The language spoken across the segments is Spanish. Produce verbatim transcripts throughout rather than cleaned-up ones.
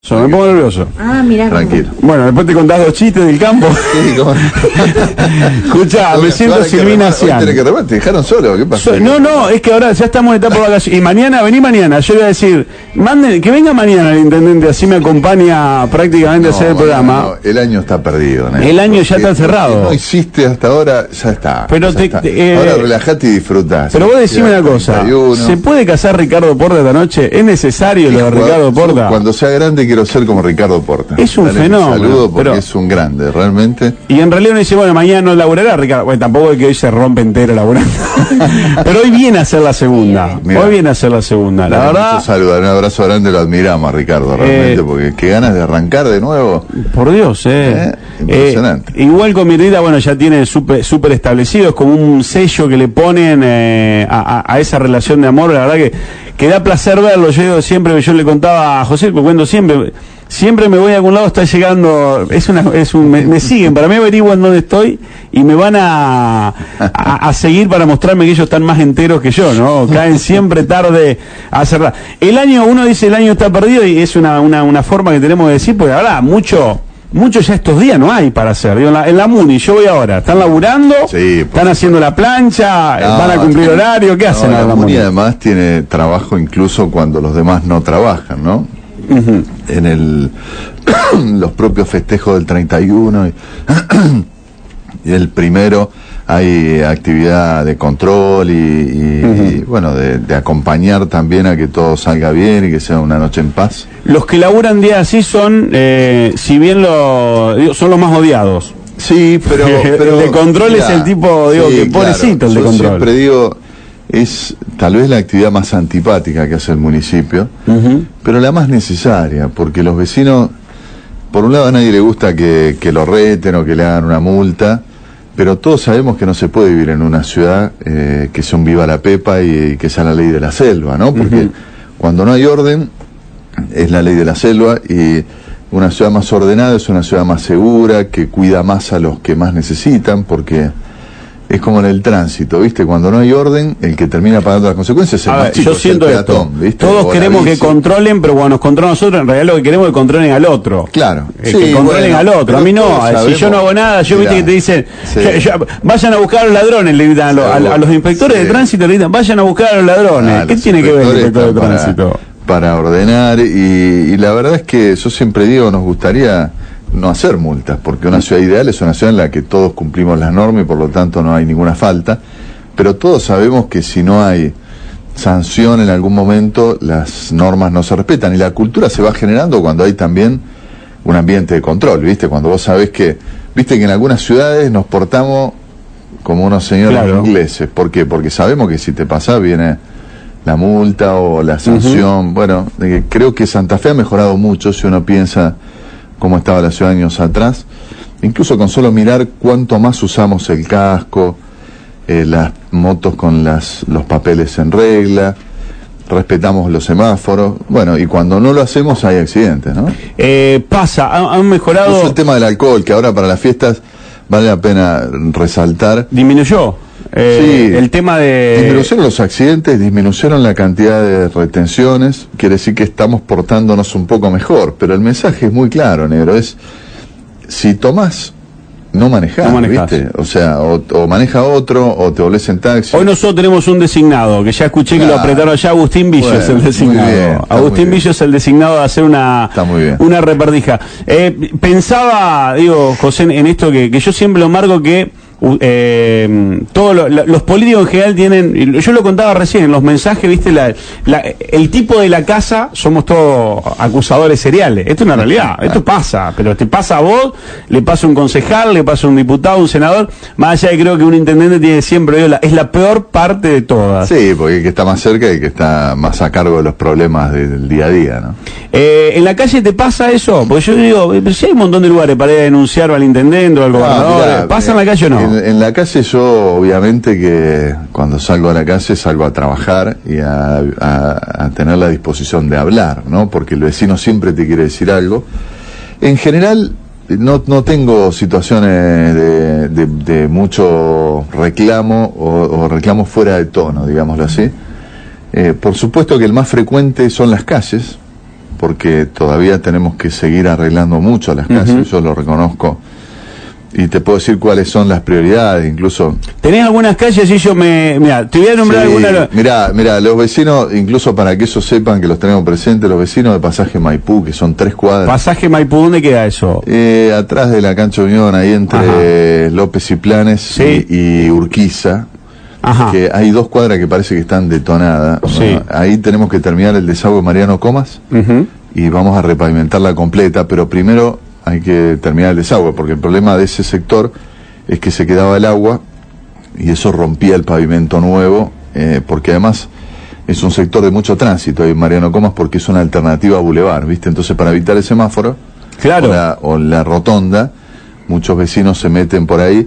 Me pongo nervioso. Ah, mirá. Tranquilo. Bueno, después te contás dos chistes del campo. Sí, ¿cómo? Escuchá, me siento Silvina Cian. ¿Te dejaron solo? ¿Qué pasó? So, no, no, es que ahora ya estamos en etapa de vacaciones. Y mañana, vení mañana. Yo voy a decir, manden, que venga mañana el intendente, así me acompaña prácticamente No, a hacer el no, programa. no, el año está perdido, ¿no? El año ya Porque está cerrado. lo que no hiciste hasta ahora, ya está. Pero ya te- está. te- eh, ahora relajate y disfrutá. Pero vos decime una cosa, treinta y uno. ¿se puede casar Ricardo Porta esta noche? ¿Es necesario lo de Jugador- Ricardo Porta? Cuando sea grande quiero ser como Ricardo Porta. Es un Dale mi fenómeno, saludo porque pero- es un grande, realmente. Y en realidad uno dice, bueno, mañana no laburará Ricardo. Bueno, tampoco es que hoy se rompe entero laburando. Pero hoy viene a ser la segunda. Mira. Hoy viene a ser la segunda. La Dale, verdad, mucho saludo, un abrazo grande, lo admiramos a Ricardo, realmente, Eh, porque qué ganas de arrancar de nuevo. por Dios, eh. Eh, impresionante. Eh, igual con Mirrita, bueno, ya tiene súper súper establecido, es como un sello que le ponen eh, a, a- a esa relación de amor, la verdad que, que da placer verlo. Yo digo siempre, yo le contaba a José, porque cuento siempre, siempre me voy a algún lado, está llegando, es una, es un, me, me siguen, para mí averiguan dónde estoy y me van a, a, a seguir para mostrarme que ellos están más enteros que yo, ¿no? Caen siempre tarde a cerrar. El año, uno dice el año está perdido y es una, una, una forma que tenemos de decir, porque ahora mucho... Mucho ya estos días no hay para hacer. Digo, en, la, en la Muni, yo voy ahora. ¿Están laburando? Sí, por ¿Están haciendo la plancha? No, ¿Van a cumplir sí. horario? ¿Qué No, hacen la ahora en la Muni Muni? además tiene trabajo incluso cuando los demás no trabajan, ¿no? Ujú. En el los propios festejos del treinta y uno y, y el primero hay actividad de control y, y- Ujú. y, bueno, de, de acompañar también a que todo salga bien y que sea una noche en paz. Los que laburan días así son, eh, si bien lo, digo, son los más odiados. Sí, pero, pero El de control es el tipo, digo, que pobrecito el de Yo control. siempre digo, es tal vez la actividad más antipática que hace el municipio, Ujú. pero la más necesaria, porque los vecinos, por un lado a nadie le gusta que, que lo reten o que le hagan una multa, pero todos sabemos que no se puede vivir en una ciudad eh, que sea un viva la pepa y, y que sea la ley de la selva, ¿no? Porque Ujú. cuando no hay orden, es la ley de la selva, y una ciudad más ordenada es una ciudad más segura, que cuida más a los que más necesitan, porque es como en el tránsito, ¿viste? Cuando no hay orden, el que termina pagando las consecuencias es el A más ver, chico, yo es el siento peatón, esto. ¿viste? Todos O la queremos que bici. controlen, pero cuando nos controlan nosotros, en realidad lo que queremos es que controlen al otro. Claro. Eh, Sí, que controlen bueno, al otro. pero A mí no, todos si sabemos. yo no hago nada, yo Mirá, viste que te dicen, sí. ya- ya- vayan a buscar a los ladrones, le gritan a, los- a- a los inspectores Sí. de tránsito, le gritan, vayan a buscar a los ladrones. Ah, ¿Qué los tiene que ver el inspectores inspector de están tránsito? Para, para ordenar, y, y la verdad es que yo siempre digo, nos gustaría no hacer multas, porque una ciudad ideal es una ciudad en la que todos cumplimos las normas y por lo tanto no hay ninguna falta, pero todos sabemos que si no hay sanción en algún momento, las normas no se respetan, y la cultura se va generando cuando hay también un ambiente de control, ¿viste? Cuando vos sabés que, viste que en algunas ciudades nos portamos como unos señores Claro. ingleses. ¿Por qué? Porque sabemos que si te pasás viene la multa o la sanción. Bueno, eh, creo que Santa Fe ha mejorado mucho si uno piensa cómo estaba la ciudad años atrás. Incluso con solo mirar cuánto más usamos el casco, eh, las motos con las, los papeles en regla, respetamos los semáforos. Bueno, y cuando no lo hacemos hay accidentes, ¿no? Eh, pasa, han, han Incluso mejorado, el tema del alcohol, que ahora para las fiestas vale la pena resaltar. disminuyó. Eh, Sí. el tema de... Disminuyeron los accidentes, disminuyeron la cantidad de retenciones, quiere decir que estamos portándonos un poco mejor, pero el mensaje es muy claro, negro, es, si tomás, no manejás, No manejás. ¿viste? O sea, o, o maneja otro, o te volvés en taxi. Hoy nosotros tenemos un designado, que ya escuché que lo Claro. apretaron allá, Agustín Villo Bueno, es el muy designado. bien, está Agustín muy bien. Villo es el designado de hacer una, Está muy bien. una repartija. Eh, pensaba, digo, José, en esto que, que yo siempre lo marco que uh, eh, todos lo- la- los políticos en general tienen, y yo lo contaba recién, en los mensajes, viste, la, la- el tipo de la casa, somos todos acusadores seriales. Esto es una realidad, esto pasa, pero te pasa a vos, le pasa a un concejal, le pasa a un diputado, un senador, más allá de creo que un intendente tiene siempre, digo, la- es la peor parte de todas. Sí, porque el que está más cerca y el que está más a cargo de los problemas del día a día, ¿no? Eh, ¿En la calle te pasa eso? Porque yo digo, eh, pero si hay un montón de lugares para ir a denunciar al intendente o al gobernador, Ah, mirá, ¿pasa en la calle o no? En, en la calle yo, obviamente que cuando salgo a la calle salgo a trabajar y a, a- a tener la disposición de hablar, ¿no? Porque el vecino siempre te quiere decir algo. En general, no, no tengo situaciones de, de- de mucho reclamo o, o reclamo fuera de tono, digámoslo así. Eh, por supuesto que el más frecuente son las calles, porque todavía tenemos que seguir arreglando mucho las calles, uh-huh. yo lo reconozco. Y te puedo decir cuáles son las prioridades, incluso... ¿Tenés algunas calles y yo me... Mira, te voy a nombrar sí, algunas... Mirá, mirá, los vecinos, incluso para que ellos sepan que los tenemos presentes, los vecinos de Pasaje Maipú, que son tres cuadras... ¿Pasaje Maipú, dónde queda eso? Eh, atrás de la Cancha Unión, ahí entre Ajá. López y Planes ¿Sí? y, y Urquiza, Ajá. que hay dos cuadras que parece que están detonadas. Sí. Bueno, ahí tenemos que terminar el desagüe Mariano Comas, uh-huh. y vamos a repavimentarla completa, pero primero... hay que terminar el desagüe, porque el problema de ese sector es que se quedaba el agua y eso rompía el pavimento nuevo, eh, porque además es un sector de mucho tránsito ahí en Mariano Comas, porque es una alternativa a Boulevard, ¿viste? Entonces, para evitar el semáforo claro. o, la, o la rotonda, muchos vecinos se meten por ahí.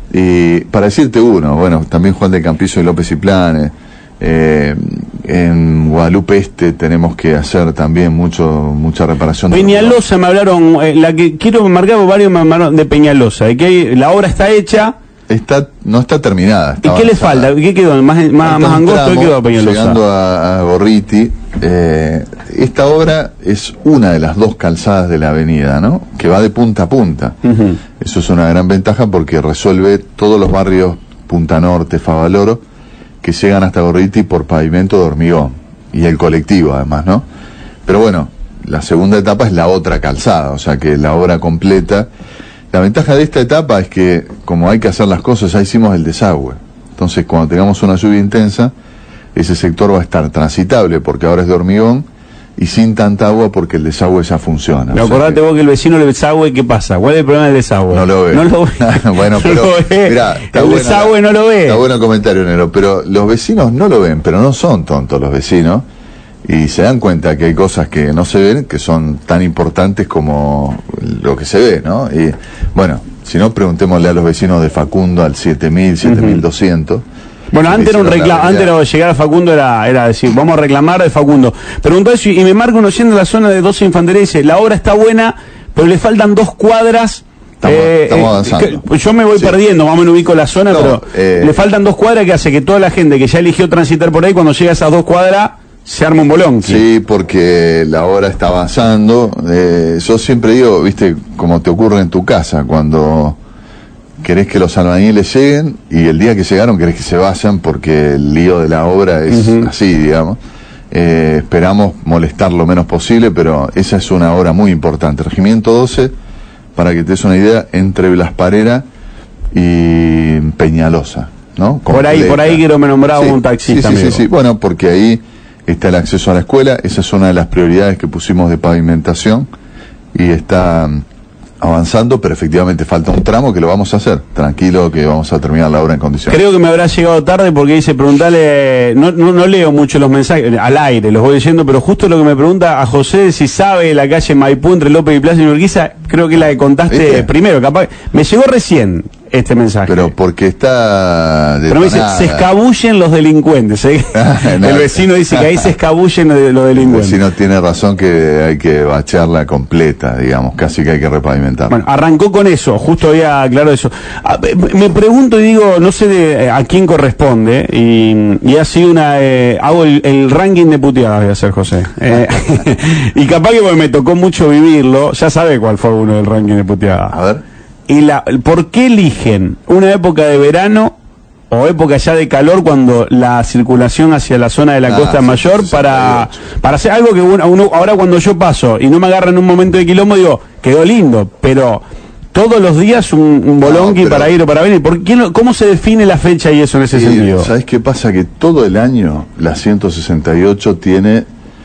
Y para decirte uno, bueno, también Juan de Campiso y López y Planes, eh, en Guadalupe Este tenemos que hacer también mucho mucha reparación. Peñalosa me hablaron, eh, la que quiero marcar, varios me hablaron de Peñalosa, de que hay, la obra está hecha. Está, no está terminada. Está ¿Y qué avanzada. le falta? ¿Qué quedó? ¿Más, más, más angosto? ¿Qué quedó Peñalosa? Llegando a, a Gorriti, eh, esta obra es una de las dos calzadas de la avenida, ¿no? Que va de punta a punta. Uh-huh. Eso es una gran ventaja porque resuelve todos los barrios Punta Norte, Favaloro, que llegan hasta Gorriti por pavimento de hormigón, y el colectivo además, ¿no? Pero bueno, la segunda etapa es la otra calzada, o sea que la obra completa. La ventaja de esta etapa es que, como hay que hacer las cosas, ya hicimos el desagüe. Entonces, cuando tengamos una lluvia intensa, ese sector va a estar transitable, porque ahora es de hormigón, y sin tanta agua porque el desagüe ya funciona. Pero acordate que... vos que el vecino del desagüe, ¿qué pasa? ¿Cuál es el problema del desagüe? No lo ve. No lo ve. Bueno, pero no lo ve. Mirá, el bueno, desagüe no lo ve. Está bueno el comentario, Nero, pero los vecinos no lo ven, pero no son tontos los vecinos, y se dan cuenta que hay cosas que no se ven, que son tan importantes como lo que se ve, ¿no? Y bueno, si no, preguntémosle a los vecinos de Facundo al siete mil, siete mil doscientos. Uh-huh. Bueno, antes era un reclamo, antes de llegar a Facundo era, era decir, vamos a reclamar de Facundo. Preguntó eso y me marca uno yendo a la zona de doce Infantería y dice, la obra está buena, pero le faltan dos cuadras. Estamos, eh, estamos avanzando. Eh, que, yo me voy sí. perdiendo, más o menos ubico la zona, no, pero eh, le faltan dos cuadras que hace que toda la gente que ya eligió transitar por ahí, cuando llega a esas dos cuadras, se arma un bolón. Sí, porque la obra está avanzando. Eh, yo siempre digo, viste, como te ocurre en tu casa, cuando... querés que los albañiles lleguen y el día que llegaron querés que se vayan porque el lío de la obra es uh-huh. así, digamos. Eh, esperamos molestar lo menos posible, pero esa es una obra muy importante. Regimiento doce, para que te des una idea, entre Blas Parera y Peñalosa, ¿no? Completa. Por ahí, por ahí quiero me nombrar sí, un taxista. Sí, sí, sí, sí, bueno, porque ahí está el acceso a la escuela, esa es una de las prioridades que pusimos de pavimentación y está avanzando, pero efectivamente falta un tramo que lo vamos a hacer. Tranquilo que vamos a terminar la obra en condiciones. Creo que me habrá llegado tarde porque dice, preguntarle, no, no, no leo mucho los mensajes, al aire los voy leyendo, pero justo lo que me pregunta a José si sabe la calle Maipú entre López y Plaza y Urquiza, creo que la que contaste ¿Viste? primero, capaz, me llegó recién este mensaje. Pero porque está... Pero me dice, se escabullen los delincuentes, ¿eh? no, el vecino dice que ahí se escabullen los delincuentes. El vecino tiene razón que hay que bachearla completa, digamos, casi que hay que repavimentar. Bueno, arrancó con eso, justo había aclarado eso. Me pregunto y digo, no sé de, a quién corresponde, y, y ha sido una... Eh, hago el, el ranking de puteadas, voy a hacer, José. Eh, y capaz que me tocó mucho vivirlo, ya sabe cuál fue uno del ranking de puteadas. A ver. Y la, ¿por qué eligen una época de verano o época ya de calor cuando la circulación hacia la zona de la ah, costa es mayor sí, para, para hacer algo que uno, uno, ahora cuando yo paso y no me agarra en un momento de quilombo, digo, quedó lindo, pero todos los días un, un bolonqui no, para ir o para venir? ¿Por qué no, ¿Cómo se define la fecha y eso en ese sí, sentido? ¿Sabés qué pasa? Que todo el año la ciento sesenta y ocho tiene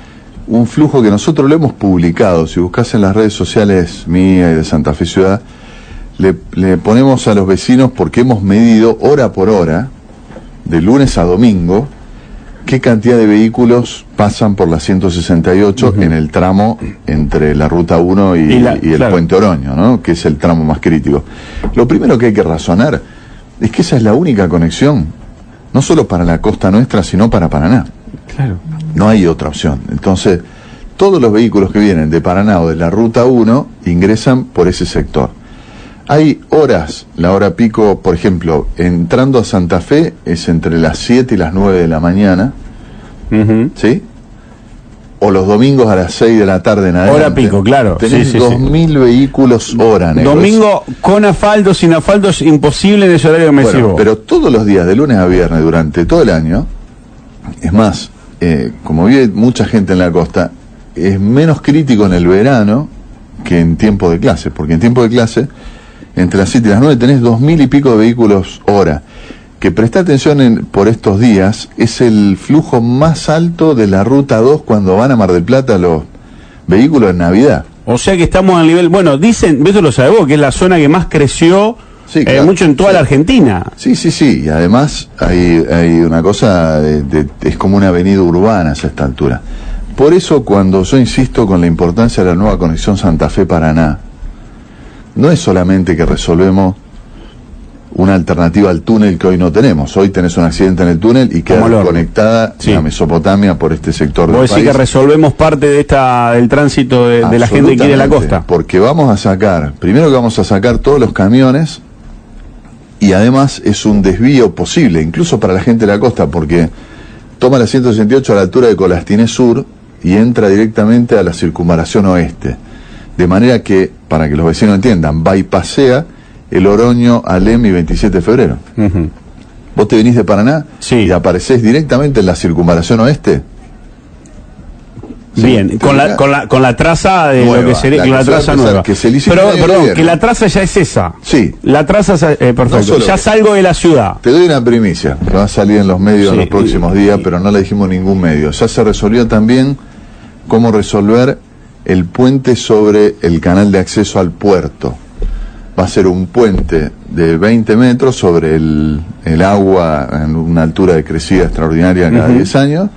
un flujo que nosotros lo hemos publicado. Si buscas en las redes sociales mía y de Santa Fe Ciudad, Le, le ponemos a los vecinos, porque hemos medido hora por hora, de lunes a domingo, qué cantidad de vehículos pasan por la ciento sesenta y ocho uh-huh. en el tramo entre la ruta uno y, y, la, y el claro. Puente Oroño, ¿no? Que es el tramo más crítico. Lo primero que hay que razonar es que esa es la única conexión, no solo para la costa nuestra, sino para Paraná. Claro. No hay otra opción. Entonces, todos los vehículos que vienen de Paraná o de la ruta uno ingresan por ese sector. Hay horas, la hora pico, por ejemplo, entrando a Santa Fe es entre las siete y las nueve de la mañana, uh-huh. ¿sí? o los domingos a las seis de la tarde en adelante. Hora pico, claro. Tenés sí, sí, dos mil sí. vehículos hora, negro. Domingo con asfalto, sin asfalto, es imposible en ese horario que me Bueno, sigo. pero todos los días, de lunes a viernes, durante todo el año, es más, eh, como vive mucha gente en la costa, es menos crítico en el verano que en tiempo de clase, porque en tiempo de clase, entre las siete y las nueve tenés dos mil y pico de vehículos hora. Que presta atención en, por estos días, es el flujo más alto de la ruta dos cuando van a Mar del Plata los vehículos en Navidad. O sea que estamos al nivel, bueno, dicen, eso lo sabés vos, que es la zona que más creció sí, eh, claro, mucho en toda sí. la Argentina. Sí, sí, sí, y además hay, hay una cosa, de, de, es como una avenida urbana a esta altura. Por eso cuando yo insisto con la importancia de la nueva conexión Santa Fe-Paraná, no es solamente que resolvemos una alternativa al túnel que hoy no tenemos. Hoy tenés un accidente en el túnel y queda conectada sí. la Mesopotamia por este sector del país. Vos decís que resolvemos parte de esta del tránsito de, de la gente que quiere a la costa. Porque vamos a sacar, primero que vamos a sacar todos los camiones y además es un desvío posible, incluso para la gente de la costa, porque toma la ciento sesenta y ocho a la altura de Colastiné Sur y entra directamente a la circunvalación oeste. De manera que, para que los vecinos entiendan, bypasea el Oroño, Alem y veintisiete de febrero. Uh-huh. Vos te venís de Paraná sí. y aparecés directamente en la circunvalación oeste. Bien, sí, con, la, con la con la traza de nueva, lo que sería la, la que traza nueva. Que se Pero perdón, que la traza ya es esa. Sí. La traza eh, perfecto. No ya salgo de la ciudad. Te doy una primicia que va a salir en los medios sí, en los próximos y, días, y, pero no la dijimos en ningún medio. Ya se resolvió también cómo resolver el puente sobre el canal de acceso al puerto. Va a ser un puente de veinte metros sobre el, el agua en una altura de crecida extraordinaria cada uh-huh. diez años,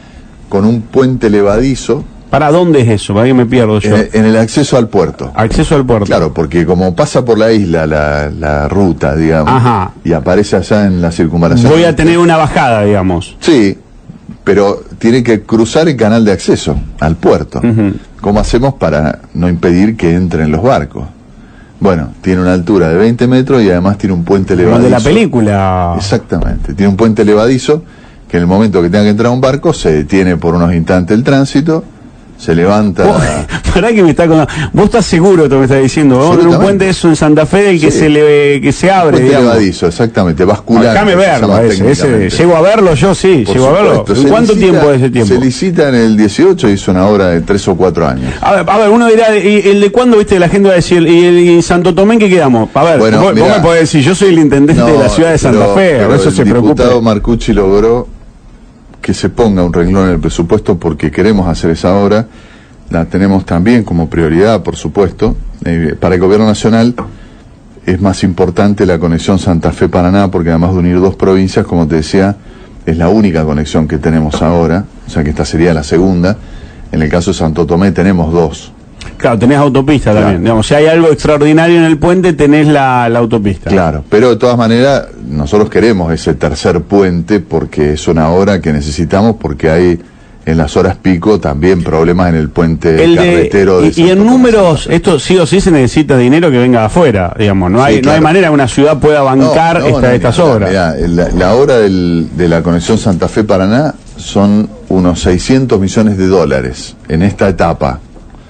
con un puente levadizo. ¿Para dónde es eso? ¿Para qué me pierdo yo? En, en el acceso al puerto. Acceso al puerto. Claro, porque como pasa por la isla la, la ruta, digamos, Ajá. y aparece allá en la circunvalación. Voy a tener una bajada, digamos. Sí, pero tiene que cruzar el canal de acceso al puerto. Uh-huh. ¿Cómo hacemos para no impedir que entren los barcos? Bueno, tiene una altura de veinte metros y además tiene un puente levadizo. Como de la película. Exactamente, tiene un puente levadizo que en el momento que tenga que entrar un barco se detiene por unos instantes el tránsito, se levanta. Vos, pará que me está con... Vos estás seguro de lo que me estás diciendo. Vamos a tener un puente eso en Santa Fe del que sí. se le que se abre, un puente digamos. levadizo, exactamente, vascular. Déjame verlo, ese, ese, llego a verlo yo, sí, por llego supuesto. a verlo. ¿En cuánto licita, tiempo es ese tiempo? Se licita en el dieciocho y hizo una obra de tres o cuatro años. A ver, a ver uno dirá, ¿y el de cuándo, viste? La gente va a decir, ¿y el y Santo Tomé en qué quedamos? A ver, bueno, vos, mirá, vos me podés decir, yo soy el intendente no, de la ciudad de Santa pero, Fe, pero por eso el se preocupa. El diputado Marcucci logró que se ponga un renglón en el presupuesto porque queremos hacer esa obra. La tenemos también como prioridad, por supuesto. Eh, para el gobierno nacional es más importante la conexión Santa Fe-Paraná, porque además de unir dos provincias, como te decía, es la única conexión que tenemos ahora, o sea que esta sería la segunda. En el caso de Santo Tomé tenemos dos. Claro, tenés autopista claro. también. Digamos, si hay algo extraordinario en el puente, tenés la, la autopista. Claro, pero de todas maneras, nosotros queremos ese tercer puente porque es una obra que necesitamos, porque hay en las horas pico también problemas en el puente el de, carretero. De y, y en números, esto sí o sí se necesita dinero que venga de afuera, digamos, no sí, hay claro. no hay manera que una ciudad pueda bancar no, no, esta, no, estas mirá, obras. Mirá, la, la obra del, de la conexión Santa Fe-Paraná son unos seiscientos millones de dólares en esta etapa.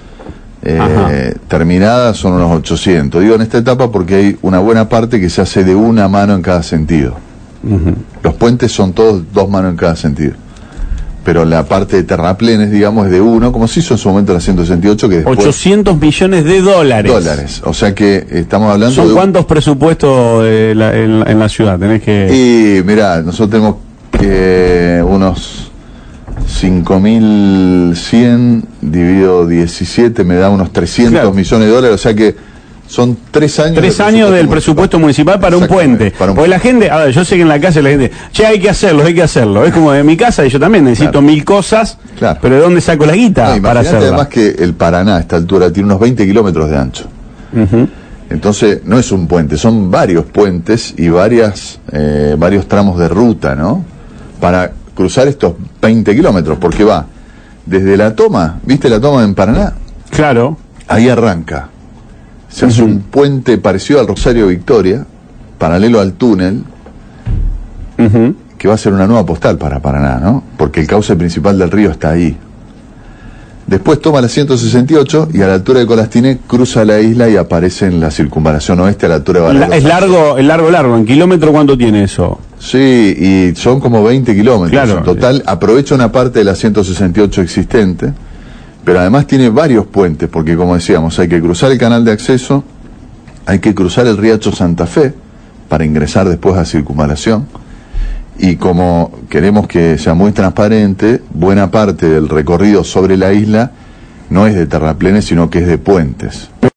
Eh, terminada son unos ochocientos. Digo en esta etapa porque hay una buena parte que se hace de una mano en cada sentido. Uh-huh. Los puentes son todos dos manos en cada sentido. Pero la parte de terraplenes, digamos, es de uno, como se hizo en su momento la ciento sesenta y ocho, que después... ochocientos millones de dólares. Dólares, o sea que estamos hablando ¿Son de... cuántos presupuestos de la, en, en la ciudad? Tenés que... Y mirá, nosotros tenemos que unos cinco mil cien dividido diecisiete me da unos trescientos claro. millones de dólares, o sea que son tres años tres años del presupuesto municipal para un puente para un porque la gente, a ver, yo sé que en la casa la gente, che, hay que hacerlo, hay que hacerlo, es como en mi casa y yo también necesito claro. mil cosas, claro. pero ¿de dónde saco la guita no, para hacerlo? Además que el Paraná a esta altura tiene unos veinte kilómetros de ancho, uh-huh. entonces no es un puente, son varios puentes y varias eh, varios tramos de ruta, ¿no? Para cruzar estos veinte kilómetros, porque va desde la toma, ¿viste la toma en Paraná? Claro. Ahí arranca. Se hace uh-huh. un puente parecido al Rosario Victoria, paralelo al túnel, uh-huh. que va a ser una nueva postal para Paraná, ¿no? Porque el cauce principal del río está ahí. Después toma la ciento sesenta y ocho y a la altura de Colastiné cruza la isla y aparece en la circunvalación oeste a la altura de Bariloche. La, es largo, es largo, largo. ¿En kilómetro cuánto tiene eso? Sí, y son como veinte kilómetros. Claro. En total, aprovecha una parte de la ciento sesenta y ocho existente, pero además tiene varios puentes, porque como decíamos, hay que cruzar el canal de acceso, hay que cruzar el riacho Santa Fe para ingresar después a circunvalación. Y como queremos que sea muy transparente, buena parte del recorrido sobre la isla no es de terraplenes, sino que es de puentes.